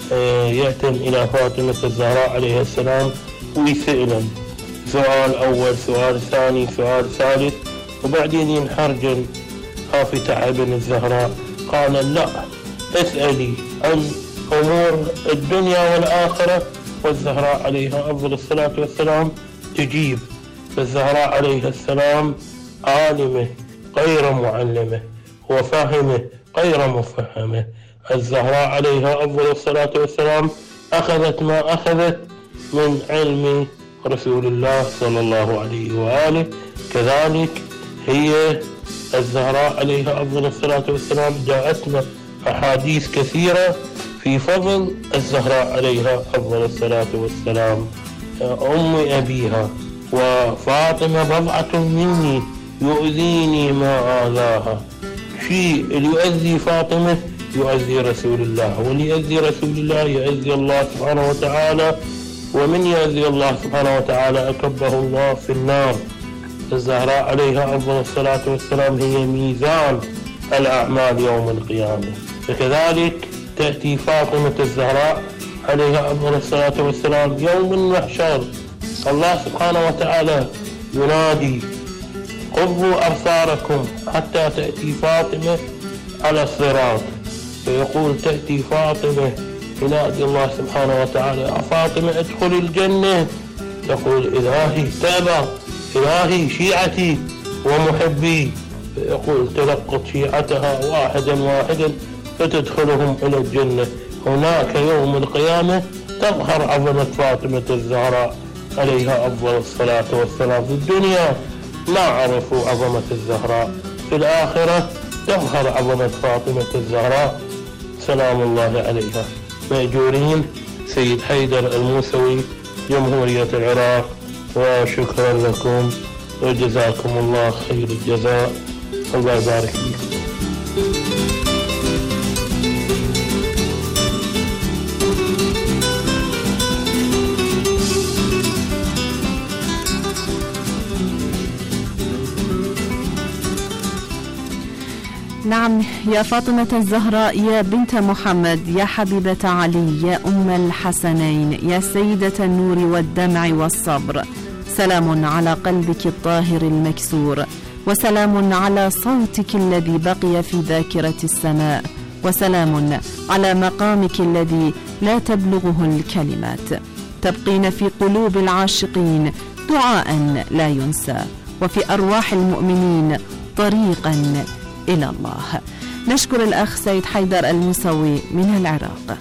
يأتم إلى فاطمة الزهراء عليها السلام ويسألن سؤال أول، سؤال ثاني، سؤال ثالث، وبعدين ينحرجن خافت ابن الزهراء. قال لا، اسألي عن أمور الدنيا والآخرة. والزهراء عليها أفضل الصلاة والسلام تجيب. فالزهراء عليها السلام عالمة غير معلمة وفاهمة غير مفهمة. الزهراء عليها أفضل الصلاة والسلام أخذت ما أخذت من علم رسول الله صلى الله عليه وآله. كذلك هي الزهراء عليها أفضل الصلاة والسلام جاءتنا أحاديث كثيرة في فضل الزهراء عليها أفضل الصلاة والسلام. أم أبيها وفاطمة بضعة مني يؤذيني ما آذاها. شيء اللي يؤذي فاطمة يؤذي رسول الله، واللي يؤذي رسول الله يؤذي الله سبحانه وتعالى، ومن يؤذي الله سبحانه وتعالى أكبه الله في النار. الزهراء عليها أفضل الصلاة والسلام هي ميزان الأعمال يوم القيامة. فكذلك تأتي فاطمة الزهراء عليها أفضل الصلاة والسلام يوم المحشر. الله سبحانه وتعالى ينادي قضوا أبصاركم حتى تأتي فاطمة على الصراط، فيقول تأتي فاطمة ينادي الله سبحانه وتعالى يا فاطمة ادخل الجنة. تقول إلهي تأبى، إلهي شيعتي ومحبي. فيقول تلقط شيعتها واحدا واحدا فتدخلهم إلى الجنة. هناك يوم القيامة تظهر عظمة فاطمة الزهراء عليها أفضل الصلاة والسلام. في الدنيا ما عرفوا عظمة الزهراء، في الآخرة تظهر عظمة فاطمة الزهراء سلام الله عليها. مأجورين سيد حيدر الموسوي، جمهورية العراق. وشكرا لكم وجزاكم الله خير الجزاء. الله يبارك فيكم. نعم، يا فاطمة الزهراء، يا بنت محمد، يا حبيبة علي، يا أم الحسنين، يا سيدة النور والدمع والصبر، سلام على قلبك الطاهر المكسور، وسلام على صوتك الذي بقي في ذاكرة السماء، وسلام على مقامك الذي لا تبلغه الكلمات. تبقين في قلوب العاشقين دعاء لا ينسى، وفي أرواح المؤمنين طريقا إلى الله. نشكر الأخ سيد حيدر الموسوي من العراق.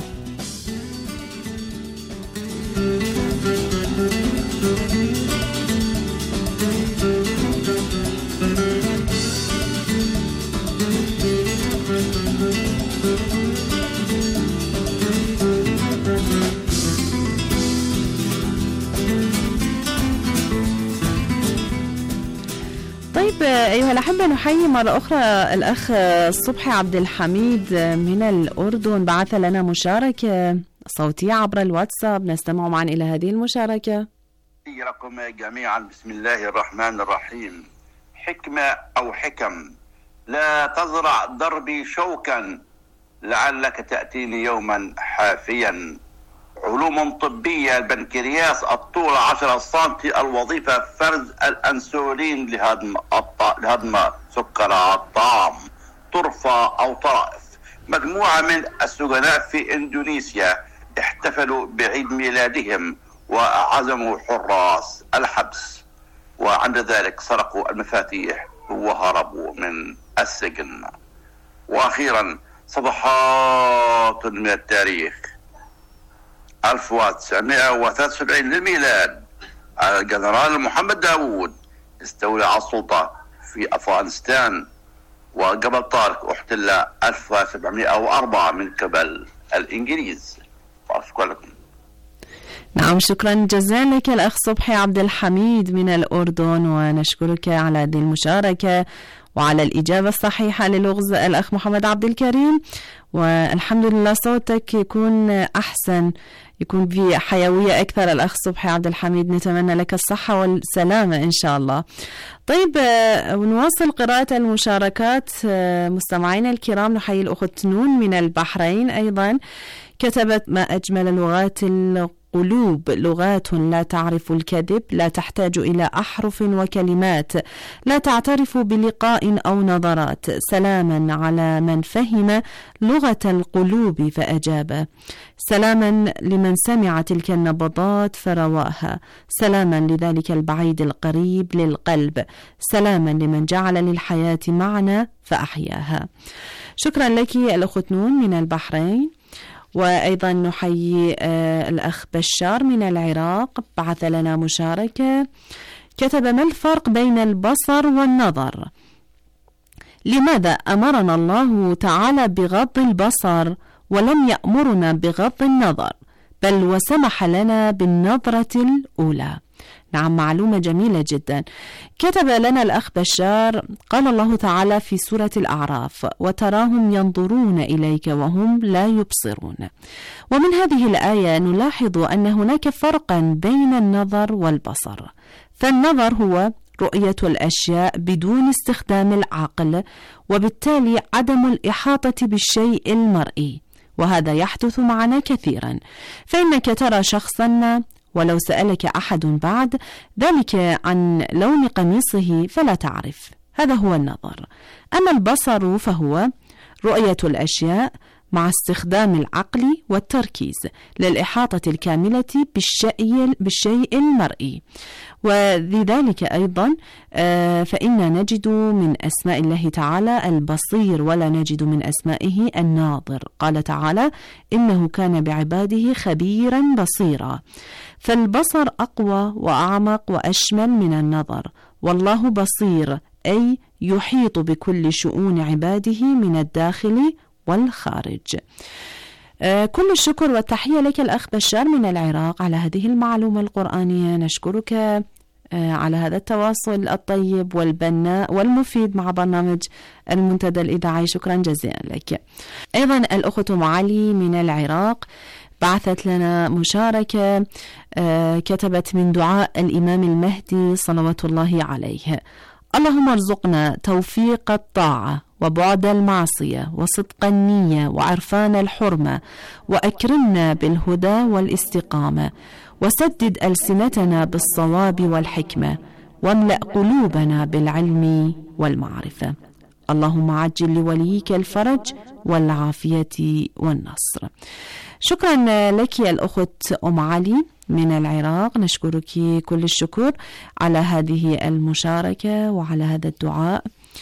طيب أيها الأحبة، نحيي مرة أخرى الأخ صبحي عبد الحميد من الأردن، بعث لنا مشاركة صوتية عبر الواتساب، نستمع معا إلى هذه المشاركة. لكم جميعا بسم الله الرحمن الرحيم. حكمة أو حكم: لا تزرع دربي شوكا لعلك تأتيني يوما حافيا. علوم طبية: البنكرياس الطول 10 سنتي، الوظيفة فرز الأنسولين لهضم سكرات الطعام. طرفة أو طرائف: مجموعة من السجناء في إندونيسيا احتفلوا بعيد ميلادهم وعزموا حراس الحبس، وعند ذلك سرقوا المفاتيح وهربوا من السجن. وأخيرا صفحات من التاريخ: 1973 للميلاد، الجنرال محمد داوود استولى على السلطة في أفغانستان، وقبل طارق احتل 1704 من قبل الإنجليز. وأشكر لكم. نعم، شكرا جزيلا لك الأخ صبحي عبد الحميد من الأردن، ونشكرك على هذه المشاركة وعلى الإجابة الصحيحة للغز الأخ محمد عبد الكريم. والحمد لله صوتك يكون أحسن، يكون بحيوية أكثر الأخ صبحي عبد الحميد، نتمنى لك الصحة والسلامة إن شاء الله. طيب ونواصل قراءة المشاركات مستمعينا الكرام. نحيي الأخت نون من البحرين أيضا، كتبت: ما أجمل لغات القلوب، لغات لا تعرف الكذب، لا تحتاج إلى أحرف وكلمات، لا تعترف بلقاء أو نظرات. سلاما على من فهم لغة القلوب فأجاب، سلاما لمن سمع تلك النبضات فرواها، سلاما لذلك البعيد القريب للقلب، سلاما لمن جعل للحياة معنى فأحياها. شكرا لك الأخت نون من البحرين. وأيضا نحيي الأخ بشار من العراق، بعث لنا مشاركة، كتب: ما الفرق بين البصر والنظر؟ لماذا أمرنا الله تعالى بغض البصر ولم يأمرنا بغض النظر، بل وسمح لنا بالنظرة الأولى؟ نعم، معلومة جميلة جدا. كتب لنا الأخ بشار: قال الله تعالى في سورة الأعراف: وتراهم ينظرون إليك وهم لا يبصرون. ومن هذه الآية نلاحظ أن هناك فرقا بين النظر والبصر. فالنظر هو رؤية الأشياء بدون استخدام العقل، وبالتالي عدم الإحاطة بالشيء المرئي، وهذا يحدث معنا كثيرا. فإنك ترى شخصا ولو سألك أحد بعد ذلك عن لون قميصه فلا تعرف، هذا هو النظر. أما البصر فهو رؤية الأشياء مع استخدام العقل والتركيز للإحاطة الكاملة بالشيء المرئي. ولذلك أيضا فإن نجد من أسماء الله تعالى البصير، ولا نجد من أسمائه الناظر. قال تعالى: إنه كان بعباده خبيرا بصيرا. فالبصر أقوى وأعمق وأشمل من النظر، والله بصير أي يحيط بكل شؤون عباده من الداخل والخارج. كل الشكر والتحية لك الأخ بشار من العراق على هذه المعلومة القرآنية. نشكرك على هذا التواصل الطيب والبناء والمفيد مع برنامج المنتدى الإذاعي، شكرا جزيلا لك. أيضا الأخت معالي من العراق بعثت لنا مشاركة، كتبت: من دعاء الإمام المهدي صلوات الله عليه: اللهم ارزقنا توفيق الطاعة وبعد المعصية وصدق النية وعرفان الحرمة، وأكرمنا بالهدى والاستقامة، وسدد ألسنتنا بالصواب والحكمة، واملأ قلوبنا بالعلم والمعرفة. اللهم عجل لوليك الفرج والعافية والنصر. شكرا لك يا الأخت أم علي من العراق، نشكرك كل الشكر على هذه المشاركة وعلى هذا الدعاء.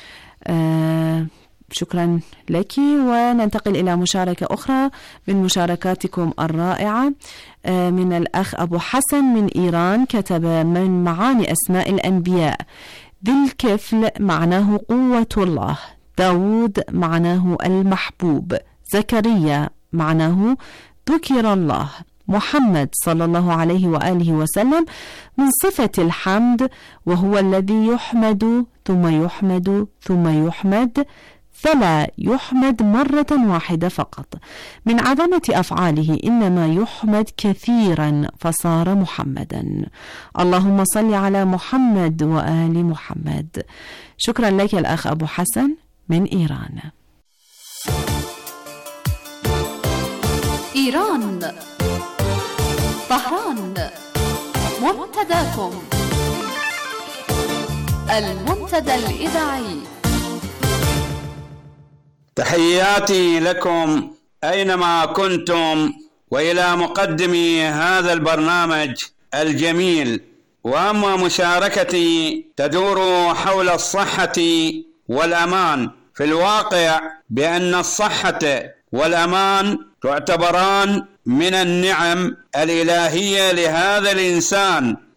شكرا لك. وننتقل إلى مشاركة أخرى من مشاركاتكم الرائعة من الأخ أبو حسن من إيران، كتب: من معاني أسماء الأنبياء ذي الكفل معناه قوة الله، داود معناه المحبوب، زكريا معناه ذكر الله، محمد صلى الله عليه وآله وسلم من صفة الحمد، وهو الذي يحمد ثم يحمد ثم يحمد، فلا يحمد مرة واحدة فقط. من عظمة أفعاله إنما يحمد كثيرا فصار محمدا. اللهم صل على محمد وآل محمد. شكرا لك الأخ أبو حسن من إيران. إيران، طهران، منتداكم المنتدى الإذاعي. تحياتي لكم أينما كنتم، وإلى مقدمي هذا البرنامج الجميل. وأما مشاركتي تدور حول الصحة والأمان. في الواقع بأن الصحة والأمان تعتبران من النعم الإلهية لهذا الإنسان،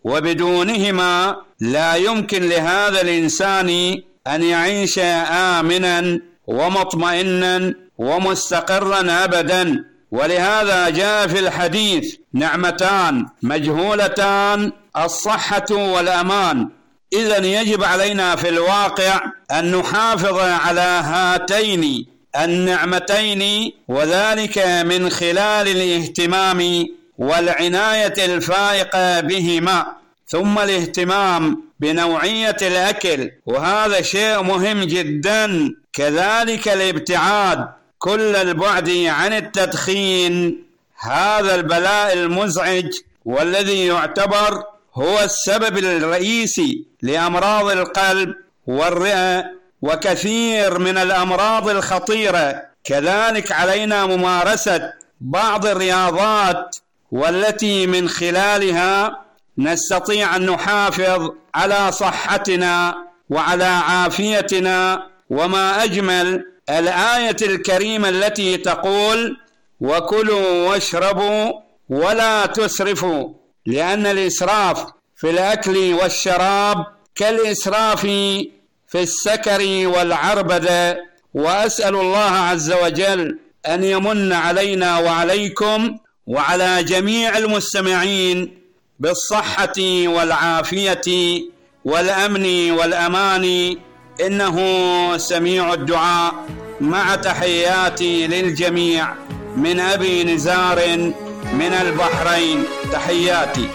وبدونهما لا يمكن لهذا الإنسان أن يعيش آمنا ومطمئنا ومستقرا أبدا. ولهذا جاء في الحديث: نعمتان مجهولتان، الصحة والأمان. إذن يجب علينا في الواقع أن نحافظ على هاتين النعمتين، وذلك من خلال الاهتمام والعناية الفائقة بهما. ثم الاهتمام بنوعية الأكل، وهذا شيء مهم جدا. كذلك الابتعاد كل البعد عن التدخين، هذا البلاء المزعج والذي يعتبر هو السبب الرئيسي لأمراض القلب والرئة وكثير من الأمراض الخطيرة. كذلك علينا ممارسة بعض الرياضات، والتي من خلالها نستطيع أن نحافظ على صحتنا وعلى عافيتنا. وما أجمل الآية الكريمة التي تقول: وكلوا واشربوا ولا تسرفوا، لأن الإسراف في الأكل والشراب كالإسراف في السكر والعربدة. وأسأل الله عز وجل أن يمن علينا وعليكم وعلى جميع المستمعين بالصحة والعافية والأمن والأمان، إنه سميع الدعاء. مع تحياتي للجميع من أبي نزار من البحرين، تحياتي.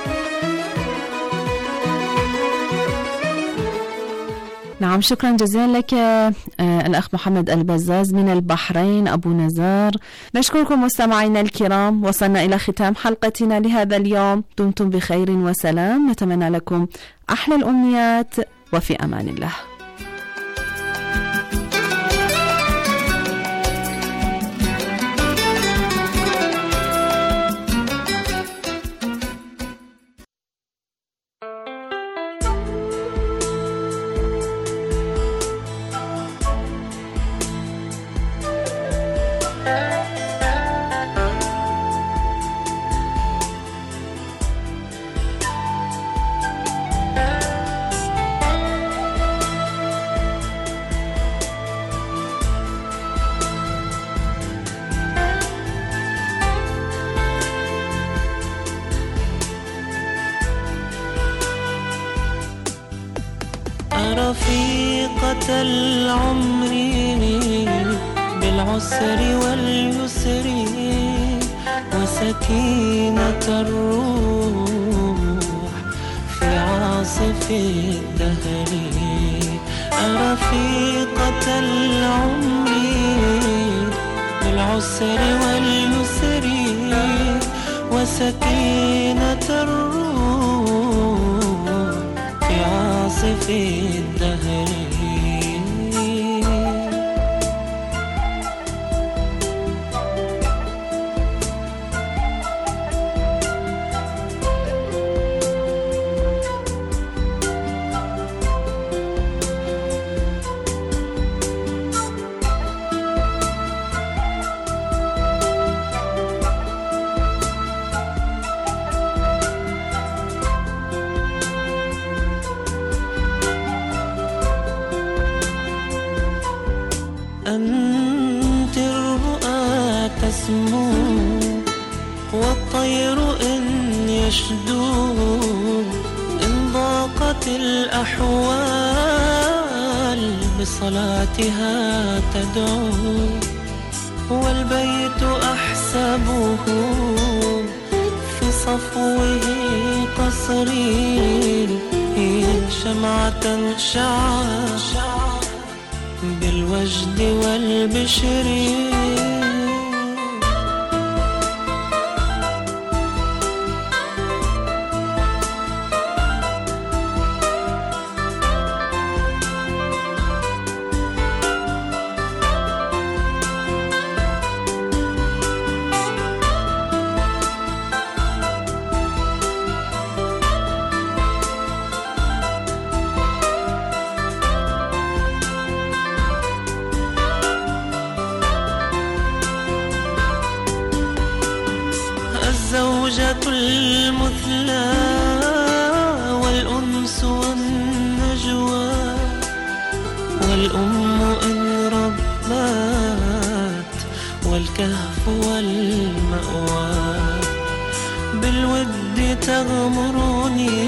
نعم، شكرا جزيلا لك الأخ محمد البزاز من البحرين أبو نزار. نشكركم مستمعينا الكرام، وصلنا إلى ختام حلقتنا لهذا اليوم. دمتم بخير وسلام، نتمنى لكم أحلى الأمنيات، وفي أمان الله. رفيقة العمر بالعسر واليسر، وسكينة الروح في عاصف الدهر. رفيقة العمر بالعسر واليسر، وسكينة الروح في عاصف الدهر. أنت الرؤى تسمو، والطير إن يشدو، إن ضاقت الأحوال بصلاتها تدعو. والبيت أحسبه في صفوه قصري، شمعة شعر بالوجد والبشر. الزوجة المثلى والأنس والنجوى، والأم إن ربت، والكهف والمأوى. بالود تغمرني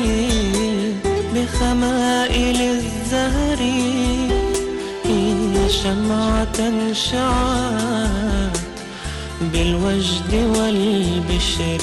بخمائل الزهر، هي شمعة شعت بالوجد والبشر.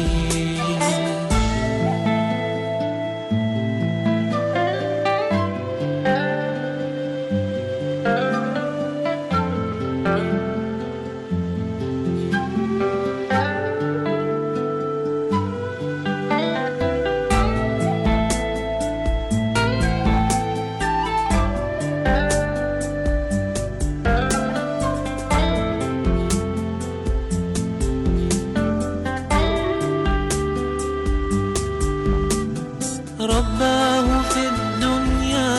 رباه في الدنيا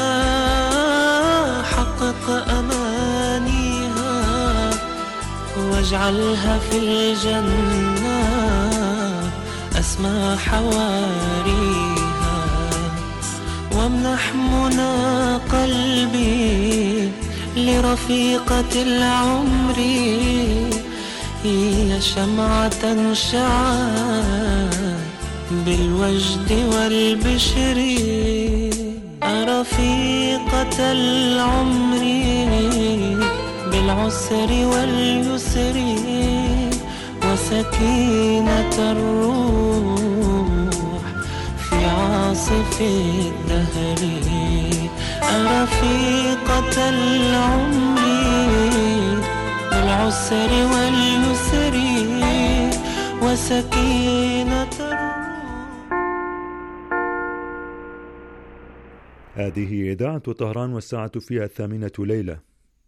حقق أمانيها، واجعلها في الجنة أسمى حواريها. وامنح منى قلبي لرفيقة العمر، هي شمعة شعت بالوجد والبشر. رفيقة العمر بالعسر واليسر، وسكينة الروح في عاصف الدهر. رفيقة العمر بالعسر واليسر، وسكينة هذه إذاعة طهران والساعة فيها 8 ليلة.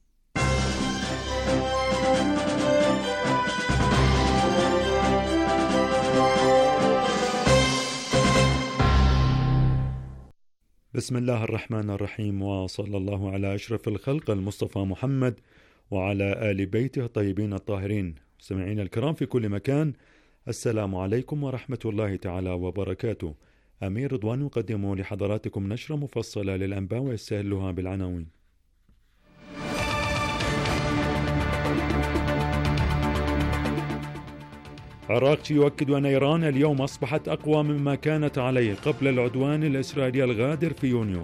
بسم الله الرحمن الرحيم، وصلى الله على أشرف الخلق المصطفى محمد وعلى آل بيته الطيبين الطاهرين. مستمعينا الكرام في كل مكان، السلام عليكم ورحمة الله تعالى وبركاته. أمير رضوان يقدم لحضراتكم نشرة مفصلة للأنباء ويستهلها بالعناوين. عراقي يؤكد أن إيران اليوم أصبحت أقوى مما كانت عليه قبل العدوان الإسرائيلي الغادر في يونيو.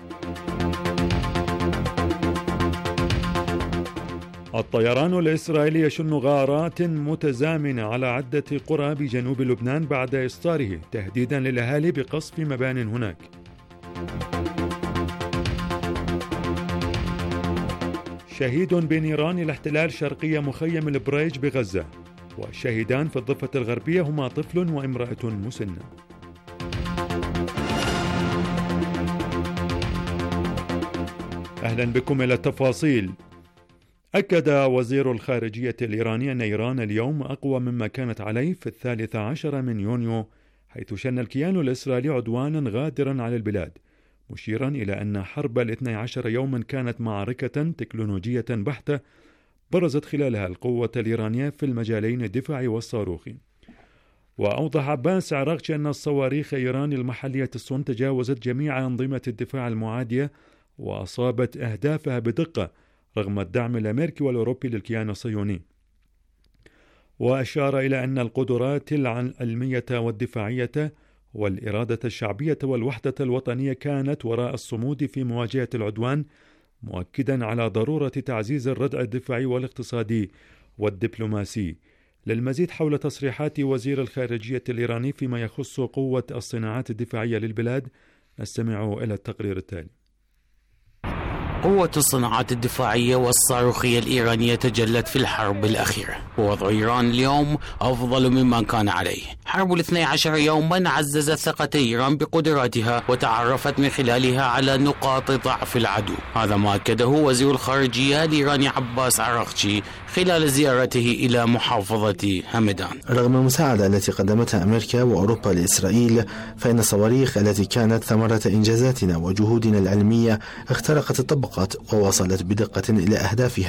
الطيران الإسرائيلي يشن غارات متزامنة على عدة قرى بجنوب لبنان بعد إصداره تهديدا للأهالي بقصف مبان هناك. شهيد بنيران الاحتلال شرقية مخيم البريج بغزة، والشهيدان في الضفة الغربية هما طفل وامرأة مسنة. أهلا بكم إلى التفاصيل. أكد وزير الخارجية الإيراني أن إيران اليوم أقوى مما كانت عليه في 13 من يونيو، حيث شن الكيان الإسرائيلي عدوانا غادرا على البلاد، مشيرا إلى أن حرب 12 يوما كانت معركة تكنولوجية بحتة برزت خلالها القوة الإيرانية في المجالين الدفاعي والصاروخي. وأوضح عباس عراقشي أن الصواريخ إيران المحلية الصن تجاوزت جميع أنظمة الدفاع المعادية وأصابت أهدافها بدقة رغم الدعم الأمريكي والأوروبي للكيان الصهيوني. وأشار إلى أن القدرات العلمية والدفاعية والإرادة الشعبية والوحدة الوطنية كانت وراء الصمود في مواجهة العدوان، مؤكدا على ضرورة تعزيز الردع الدفاعي والاقتصادي والدبلوماسي. للمزيد حول تصريحات وزير الخارجية الإيراني فيما يخص قوة الصناعات الدفاعية للبلاد، نستمع إلى التقرير التالي. قوة الصناعات الدفاعية والصاروخية الإيرانية تجلت في الحرب الأخيرة، ووضع إيران اليوم أفضل مما كان عليه. حرب 12 يوما عززت ثقة إيران بقدراتها وتعرفت من خلالها على نقاط ضعف العدو. هذا ما أكده وزير الخارجية الإيراني عباس عراقشي خلال زيارته إلى محافظة همدان. رغم المساعدة التي قدمتها أمريكا وأوروبا لإسرائيل، فإن الصواريخ التي كانت ثمرة إنجازاتنا وجهودنا العلمية اخترقت الطبقات ووصلت بدقة إلى أهدافها